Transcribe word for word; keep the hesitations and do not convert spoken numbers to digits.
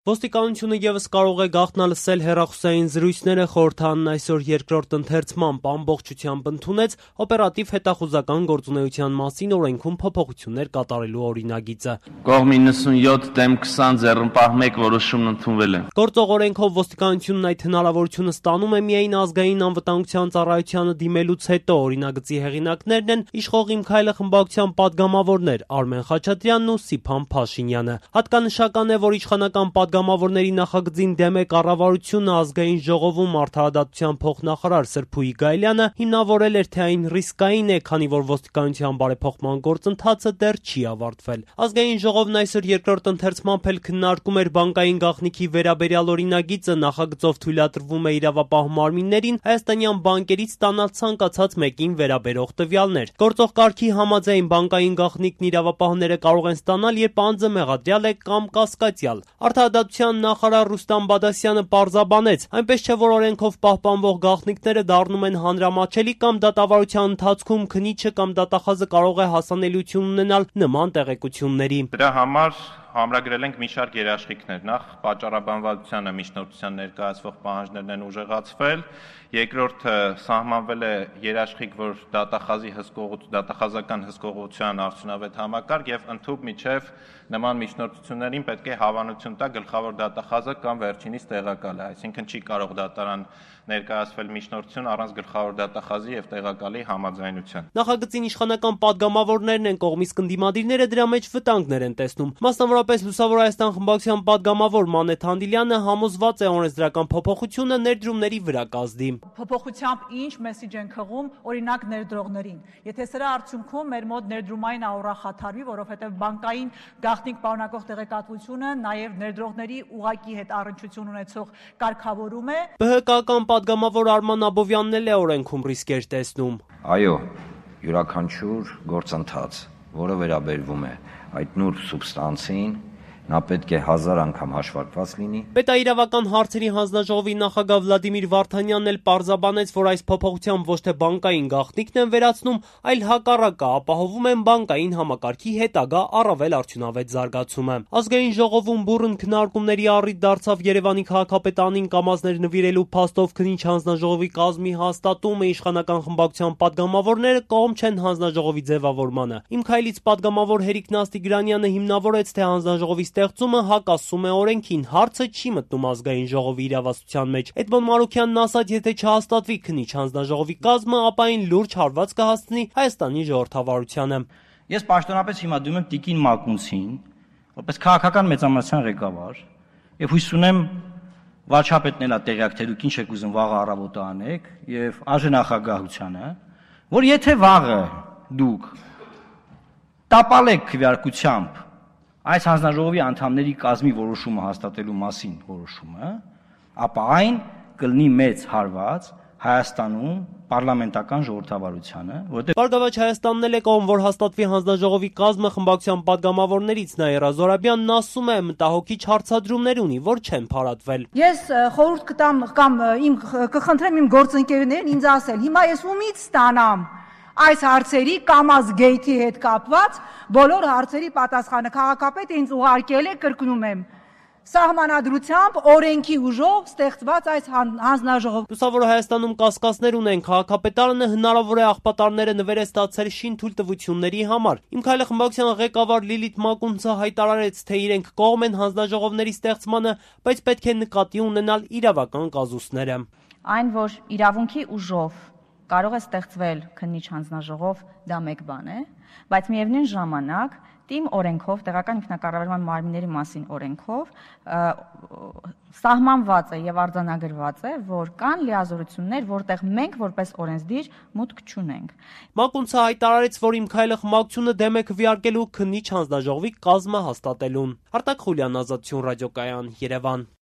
Ոստիկանությունը ևս կարող է գաղտնալսել հեռախոսային զրույցները, խորհրդարանն այսօր երկրորդ ընթերցմամբ ամբողջությամբ ընդունեց օպերատիվ հետախուզական գործունեության մասին օրենքում փոփոխություններ կատարելու օրինագիծը։ Կողմ իննսունյոթ դեմ քսան ձեռնպահ մեկ որոշումն ընդունվել է։ Գործող օրենքով ոստիկանությունն այդ հնարավորությունը ստանում է միայն ազգային անվտանգության ծառայությանը դիմելուց հետո։ Օրինագծի հեղինակներն են Իշխող իմ քայլը խմբակցության падգամավորներ Արմեն Խաչատրյանն ու Սիփան Փաշինյանը։ Հատկանշական է, որ իշխանական падգամավորների նախագծին դեմ է կառավարությունը, ազգային ժողովում արդարադատության փոխնախարար Սրփուհի Գայլյանը հիմնավորել էր, թե այն ռիսկային է, քանի որ ոստիկանության բարեփոխման գործընթացը դեռ չի ավարտվել։ Ազգային ժողովն այսօր երկրորդ ընթերցմամբ էլ քննարկում էր բանկային գաղտնիքի վերաբերյալ օրինագիծը, նախագծով թույլատրվում է իրավապահ մարմիններին հայաստանյան բանկերից ստանալ ցանկացած մեկին վերաբերող տվյալներ։ Գործող կարգի համաձայն բանկային գաղտնիքն իրավապահները կարող են ստանալ, երբ անձը մեղադրյալ է կամ կասկածյալ։ Արդարադատության նախարար Ռուստամ Բադասյանը պարզաբանեց, այնպես չէ, որ օրենքով պահպանվող գաղտնիքները դառնում են հանրամատչելի կամ դատավարության ընթացքում քննիչը կամ դատախազը կարող է հասանելիություն ունենալ նման տեղեկությունների։ Դրա համար համրագրել ենք մի շարք երաշխիքներ։ Նախ պատճառաբանվածությանը միջնորդության ներկայացվող պահանջներն են ուժեղացվել, երկրորդը սահմանվել է երաշխիք, որ դատախազի հսկողություն, դատախազական հսկողության արդյունավետ համակարգ եւ ընդհանուր միջև նման միջնորդություններին պետք է հավանություն տա գլխավոր դատախազը կամ վերջինիս տեղակալը, այսինքն չի կարող դատարան ներկայացվել միջնորդություն առանց գլխավոր դատախազի եւ տեղակալի համաձայնության։ Նախագծին իշխանական падգամավորներն են, կողմից կնդիմադիրները դրա մեջ վտանգներ են տեսնում։ Մասնավորապես Լուսավոր Հայաստան խմբակցության падգամավոր Մանեթ Հանդիլյանը համոզված է, օրենսդրական փոփոխությունը ներդրումների վրա կազդի։ Փոփոխությամբ ինչ մեսիջ են քղում, օրինակ ներդրողներին։ Եթե սրա արդյունքում մեր մոտ ներդրումային աուրախաթարվի, որովհետև բանկային գաղտնիք պարունակող տեղեկատվությունը նաև ներդրողների ուղակի հետ առնչություն ունեցող կարգավորում է։ ԲՀԿ-ական падգամավոր Արման Աբովյանն էլ է օրենքում ռիսկեր տեսնում։ Այո, յուրաքանչյուր գործընթաց, որը վերաբերվում է այդ նուրբ սուբստանցին, նա պետք է հազար անգամ հաշվարկված լինի։ Պետաիրավական հարցերի հանձնաժողովի նախագահ Վլադիմիր Վարդանյանն էլ պարզաբանեց, որ այս փոփոխությամբ ոչ թե բանկային գաղտնիքն են վերացնում, այլ հակառակը ապահովում են բանկային համակարգի հետագա առավել արդյունավետ զարգացումը։ Ազգային ժողովում բուռն քննարկումների առիթ դարձավ Երևանի քաղաքապետարանին կամազներ նվիրելու փաստով քննիչ հանձնաժողովի կազմի հաստատումը, իշխանական խմբակցության падգամավորները կողմ չեն հանձնաժողովի ձևավորմանը։ Իմ քայլից падգամավոր Հերիկ Նաստիգրանյանը հիմնավորեց, թե հանձնաժողովի ստեղծումը հակասում է օրենքին, հարցը չի մտնում ազգային ժողովի իրավասության մեջ։ Էդմոն Մարուքյանն ասաց, եթե չհաստատվի քննիչ հանձնաժողովի կազմը, ապա այն լուրջ հարված կհասցնի Հայաստանի ժողովրդավարությանը։ Ես պաշտոնապես հիմա դնում եմ Տիկին Մակունցին, որպես քաղաքական մեծամասնության ղեկավար, եւ հույս ունեմ վարչապետն էլա տեղյակ թե դուք ինչ եք ուզում վաղը առավոտը անեք, եւ ԱԺ-նախագահությանը, որ եթե վաղը դուք տապալեք քվեարկությամբ այս հանձնաժողովի անդամների կազմի որոշումը հաստատելու մասին որոշումը, ապա այն կլինի մեծ հարված Հայաստանում պարլամենտական ժողովրդավարությանը, որտեղ Բարգավաճ Հայաստանն էլ է կողմ, որ հաստատվի հանձնաժողովի կազմը խմբակցության падգամավորներից Նաիրա Զոհրաբյանն ասում է, մտահոգիչ հարցադրումներ ունի, որ չեն փարատվել։ Ես խորհուրդ կտամ կամ իմ կխնդրեմ իմ գործընկերներին ինձ ասել, հիմա ես ումից ստանամ այս հարցերի կամազ գեյթի հետ կապված բոլոր հարցերի պատասխանը։ Քաղաքապետը ինձ ուղարկել է, կրկնում եմ, սահմանադրությամբ օրենքի ուժով ստեղծված այս հանձնաժողով։ Լուսավոր Հայաստանում կասկածներ ունեն, քաղաքապետարանը հնարավոր է աղբատարները նվեր է ստացել շին թույլտվությունների համար։ Իմ քայլը խմբակցության ղեկավար Լիլիթ Մակունցը հայտարարեց, թե իրենք կողմ են հանձնաժողովների ստեղծմանը, բայց պետք է նկատի ունենալ իրավական կազուսները։ Այն, որ իրավունքի ուժով կարող է ստեղծվել քննիչ հանձնաժողով, դա մեկ բան է, բայց միևնույն ժամանակ թիմ օրենքով, տեղական ինքնակառավարման մարմինների մասին օրենքով սահմանված է եւ արձանագրված է, որ կան լիազորություններ, որտեղ մենք որպես օրենսդիր մուտք չունենք։ Մակունցը հայտարարեց, որ Իմ քայլը խմբակցությունը դեմ է քվեարկելու քննիչ հանձնաժողովի կազմը հաստատելուն։ Արտակ Խուլյան, Ազատություն ռադիոկայան, Երևան։